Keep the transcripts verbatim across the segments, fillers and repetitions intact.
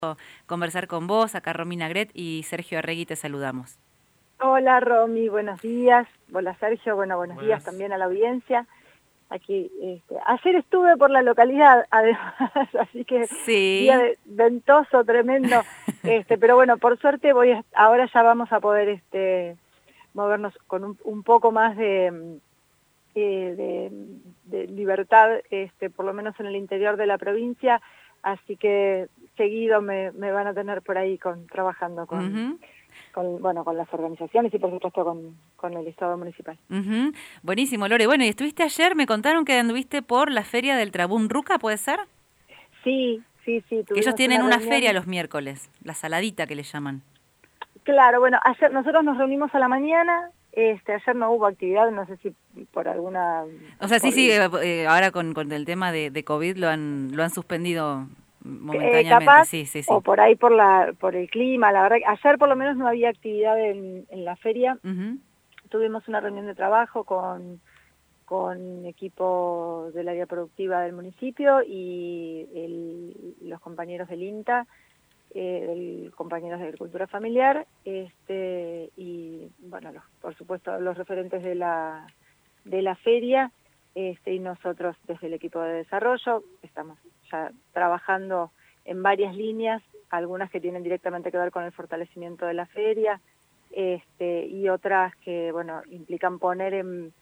Conversar con vos, acá Romina Gret y Sergio Arregui te saludamos. Hola Romy, buenos días. Hola Sergio, bueno, buenos Buenas. días también a la audiencia. Aquí, este, ayer estuve por la localidad, además, así que Sí. día de, ventoso, tremendo, este, pero bueno, por suerte voy a, ahora ya vamos a poder este, movernos con un, un poco más de, eh, de, de libertad, este, por lo menos en el interior de la provincia, así que seguido me, me van a tener por ahí con, trabajando con... Uh-huh. Con, bueno, con las organizaciones y por supuesto con, con el Estado municipal. Uh-huh. Buenísimo, Lore. Bueno, y estuviste ayer, me contaron que anduviste por la feria del Trabún Ruca, ¿puede ser? Sí, sí, sí, Que ellos tuvimos tienen una una reunión. feria los miércoles, la saladita que le llaman. Claro, bueno, ayer nosotros nos reunimos a la mañana, este, ayer no hubo actividad, no sé si por alguna... O sea, sí, por sí, el, eh, eh, ahora con, con el tema de, de COVID lo han, lo han suspendido eh, momentáneamente, capaz, sí, sí, o sí. por ahí por la por el clima, la verdad, que ayer por lo menos no había actividad en, en la feria. Uh-huh. Tuvimos una reunión de trabajo con con equipo del área productiva del municipio y el, los compañeros del INTA, eh, del compañeros de agricultura familiar, este, y bueno, los, por supuesto los referentes de la, de la feria, este, y nosotros desde el equipo de desarrollo estamos ya trabajando en varias líneas, algunas que tienen directamente que ver con el fortalecimiento de la feria, este, y otras que bueno implican poner en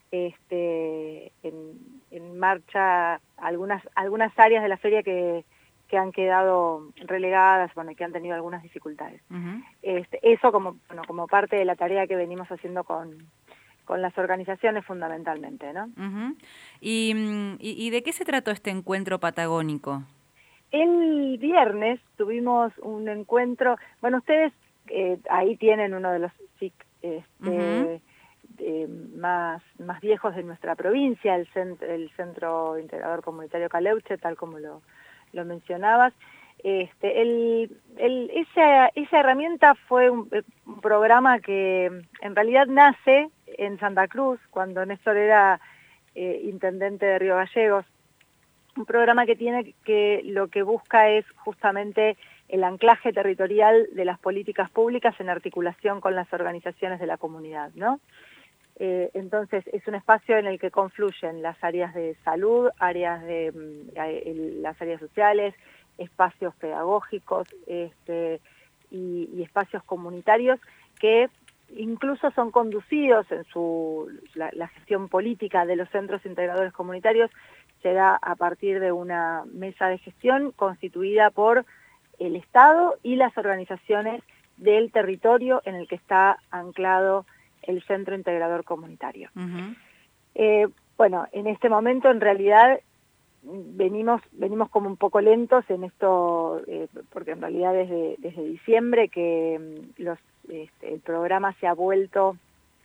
este, en, en marcha algunas algunas áreas de la feria que, que han quedado relegadas, bueno, que han tenido algunas dificultades. Uh-huh. Este, eso como, bueno, como parte de la tarea que venimos haciendo con, con las organizaciones fundamentalmente, ¿no? Uh-huh. ¿Y, y, ¿Y de qué se trató este encuentro patagónico? El viernes tuvimos un encuentro, bueno, ustedes eh, ahí tienen uno de los S I C este, Uh-huh. Eh, más, más viejos de nuestra provincia, el, cent el Centro Integrador Comunitario Caleuche, tal como lo, lo mencionabas. Este, el, el, esa, esa herramienta fue un, un programa que en realidad nace en Santa Cruz, cuando Néstor era eh, intendente de Río Gallegos. Un programa que tiene que lo que busca es justamente el anclaje territorial de las políticas públicas en articulación con las organizaciones de la comunidad, ¿no? Eh, entonces es un espacio en el que confluyen las áreas de salud, áreas de eh, las áreas sociales, espacios pedagógicos este, y, y espacios comunitarios que incluso son conducidos en su la, la gestión política de los centros integradores comunitarios se da a partir de una mesa de gestión constituida por el Estado y las organizaciones del territorio en el que está anclado el Centro Integrador Comunitario. Uh-huh. Eh, bueno, en este momento en realidad venimos venimos como un poco lentos en esto, eh, porque en realidad desde, desde diciembre que los, este, el programa se ha vuelto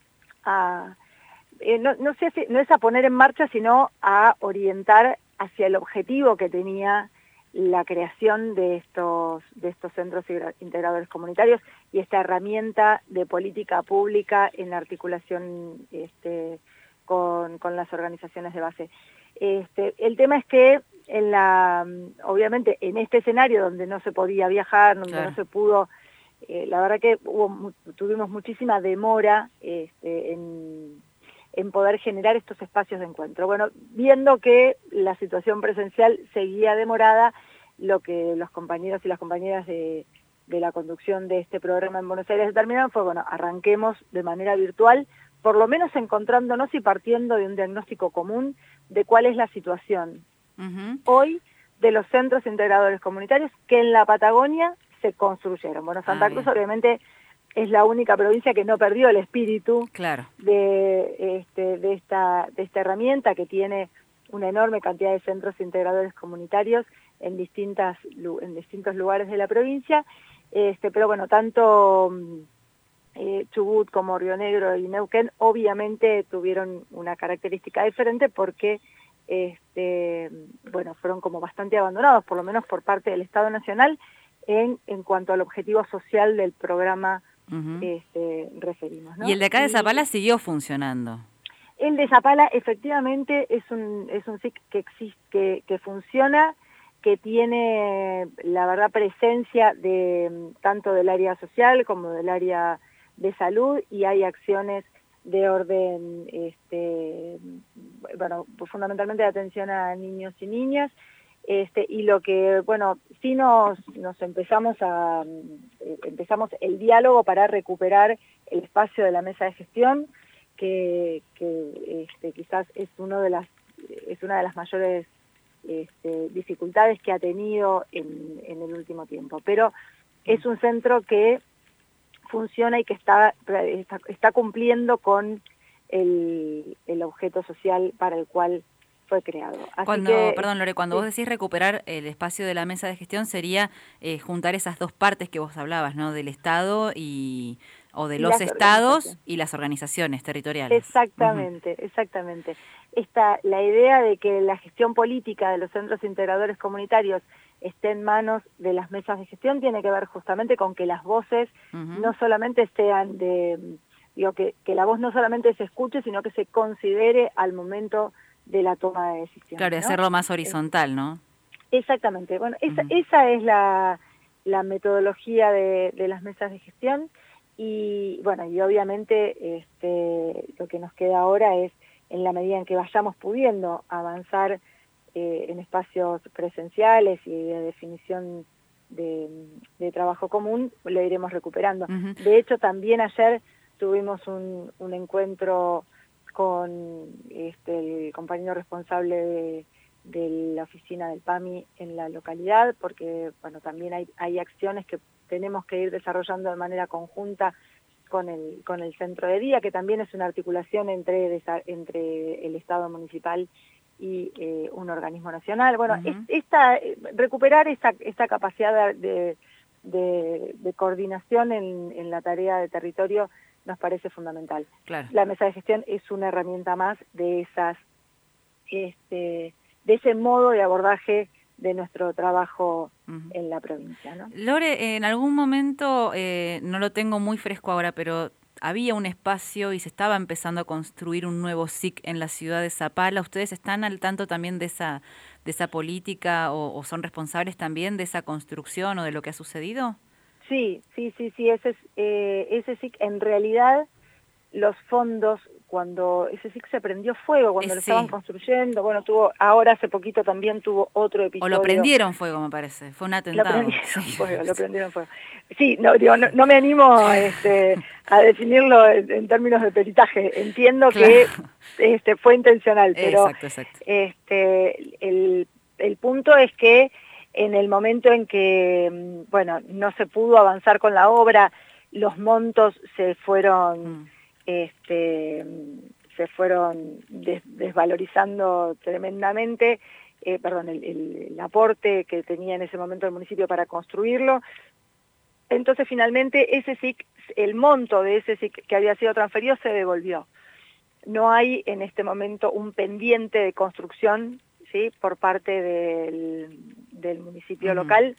a, eh, no, no, sé si, no es a poner en marcha, sino a orientar hacia el objetivo que tenía la creación de estos, de estos centros integradores comunitarios y esta herramienta de política pública en articulación este, con, con las organizaciones de base. Este, el tema es que en la, obviamente en este escenario donde no se podía viajar, donde claro. no se pudo, eh, la verdad que hubo, tuvimos muchísima demora este, en, en poder generar estos espacios de encuentro. Bueno, viendo que la situación presencial seguía demorada, lo que los compañeros y las compañeras de, de la conducción de este programa en Buenos Aires determinaron fue, bueno, arranquemos de manera virtual, por lo menos encontrándonos y partiendo de un diagnóstico común de cuál es la situación uh-huh. hoy de los centros integradores comunitarios que en la Patagonia se construyeron. Bueno, Santa ah, Cruz bien. obviamente es la única provincia que no perdió el espíritu claro. de, este, de, esta, de esta herramienta que tiene una enorme cantidad de centros integradores comunitarios en, distintas, en distintos lugares de la provincia, este, pero bueno, tanto eh, Chubut como Río Negro y Neuquén obviamente tuvieron una característica diferente porque este, bueno, fueron como bastante abandonados, por lo menos por parte del Estado Nacional, en, en cuanto al objetivo social del programa uh-huh. este, referimos, ¿no? Y el de acá de Zapala y, siguió funcionando. El de Zapala efectivamente es un, es un S I C que, existe, que, que funciona que tiene, la verdad, presencia de tanto del área social como del área de salud, y hay acciones de orden, este, bueno, fundamentalmente de atención a niños y niñas, este, y lo que, bueno, sí nos, nos empezamos a, empezamos el diálogo para recuperar el espacio de la mesa de gestión, que, que este, quizás es uno de las, es una de las mayores Este, dificultades que ha tenido en, en el último tiempo, pero es un centro que funciona y que está, está, está cumpliendo con el, el objeto social para el cual fue creado. Así cuando, que, perdón, Lore, cuando sí. vos decís recuperar el espacio de la mesa de gestión, sería eh, juntar esas dos partes que vos hablabas, ¿no? Del Estado y o de y los las estados y las organizaciones territoriales. Exactamente, uh-huh. exactamente. Esta, la idea de que la gestión política de los centros integradores comunitarios esté en manos de las mesas de gestión tiene que ver justamente con que las voces uh-huh. no solamente sean de, digo, que, que la voz no solamente se escuche, sino que se considere al momento de la toma de decisiones. Claro, y ¿no? hacerlo más horizontal, ¿no? Exactamente. Bueno, esa, uh-huh. esa es la, la metodología de, de las mesas de gestión. Y bueno, y obviamente este, lo que nos queda ahora es, en la medida en que vayamos pudiendo avanzar eh, en espacios presenciales y de definición de, de trabajo común, lo iremos recuperando. Uh-huh. De hecho, también ayer tuvimos un, un encuentro con este, el compañero responsable de, de la oficina del P A M I en la localidad, porque bueno, también hay, hay acciones que tenemos que ir desarrollando de manera conjunta con el con el centro de día, que también es una articulación entre, entre el Estado municipal y eh, un organismo nacional. Bueno, uh-huh. es, esta, recuperar esta, esta capacidad de, de, de coordinación en, en la tarea de territorio nos parece fundamental. Claro. La mesa de gestión es una herramienta más de esas, este, de ese modo de abordaje de nuestro trabajo uh-huh. en la provincia, ¿no? Lore, en algún momento, eh, no lo tengo muy fresco ahora, pero había un espacio y se estaba empezando a construir un nuevo S I C en la ciudad de Zapala. ¿Ustedes están al tanto también de esa, de esa política o, o son responsables también de esa construcción o de lo que ha sucedido? Sí, sí, sí, sí, ese, eh, ese S I C, en realidad los fondos, cuando ese S I C se prendió fuego, cuando eh, lo sí. estaban construyendo, bueno, tuvo, ahora hace poquito también tuvo otro episodio. O lo prendieron fuego, me parece, fue un atentado. Lo prendieron sí. fuego, lo prendieron fuego. Sí, no, digo, no, no me animo este, a definirlo en, en términos de peritaje, entiendo claro. que este, fue intencional, pero exacto, exacto. Este, el, el punto es que en el momento en que, bueno, no se pudo avanzar con la obra, los montos se fueron... Mm. Este, se fueron des, desvalorizando tremendamente, eh, perdón, el, el, el aporte que tenía en ese momento el municipio para construirlo. Entonces, finalmente, ese S I C, el monto de ese S I C que había sido transferido se devolvió. No hay en este momento un pendiente de construcción, ¿sí?, por parte del, del municipio uh-huh. local,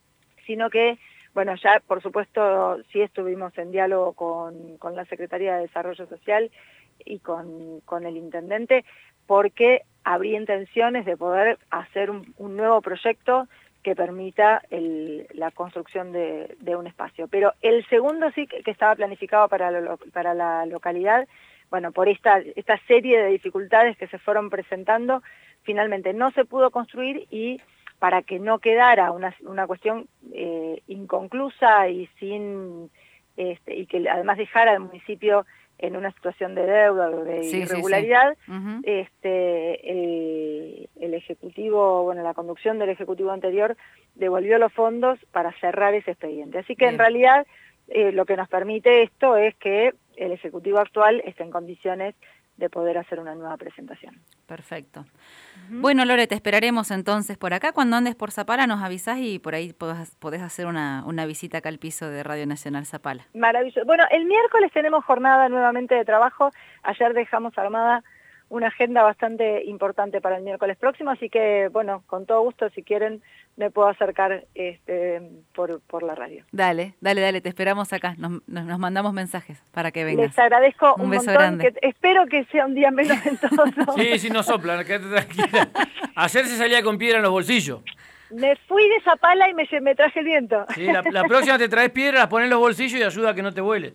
sino que bueno, ya por supuesto sí estuvimos en diálogo con, con la Secretaría de Desarrollo Social y con, con el intendente, porque habría intenciones de poder hacer un, un nuevo proyecto que permita el, la construcción de, de un espacio. Pero el segundo sí que, que estaba planificado para, lo, para la localidad, bueno, por esta, esta serie de dificultades que se fueron presentando, finalmente no se pudo construir y para que no quedara una, una cuestión eh, inconclusa y sin este, y que además dejara al municipio en una situación de deuda o de sí, irregularidad, sí, sí. Uh-huh. este, el, el Ejecutivo, bueno, la conducción del Ejecutivo anterior devolvió los fondos para cerrar ese expediente. Así que Bien. en realidad eh, lo que nos permite esto es que el Ejecutivo actual esté en condiciones de poder hacer una nueva presentación. Perfecto. Uh-huh. Bueno, Lore, te esperaremos entonces por acá. Cuando andes por Zapala nos avisás y por ahí podés, podés hacer una, una visita acá al piso de Radio Nacional Zapala. Maravilloso. Bueno, el miércoles tenemos jornada nuevamente de trabajo. Ayer dejamos armada una agenda bastante importante para el miércoles próximo, así que, bueno, con todo gusto, si quieren, me puedo acercar este, por, por la radio. Dale, dale, dale, te esperamos acá. Nos, nos, nos mandamos mensajes para que vengas. Les agradezco un, un beso montón. Grande. Que, espero que sea un día menos ventoso. Sí, sí, no soplan, quédate tranquila. Ayer se salía con piedra en los bolsillos. Me fui de Zapala y me, me traje el viento. Sí, la, la próxima te traes piedras, las pones en los bolsillos y ayuda a que no te vuele.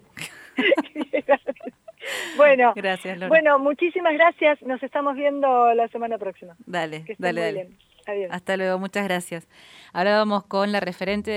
Bueno, gracias, Lola. Bueno, muchísimas gracias. Nos estamos viendo la semana próxima. Dale, que dale, muy dale. Bien. Adiós. Hasta luego, muchas gracias. Ahora vamos con la referente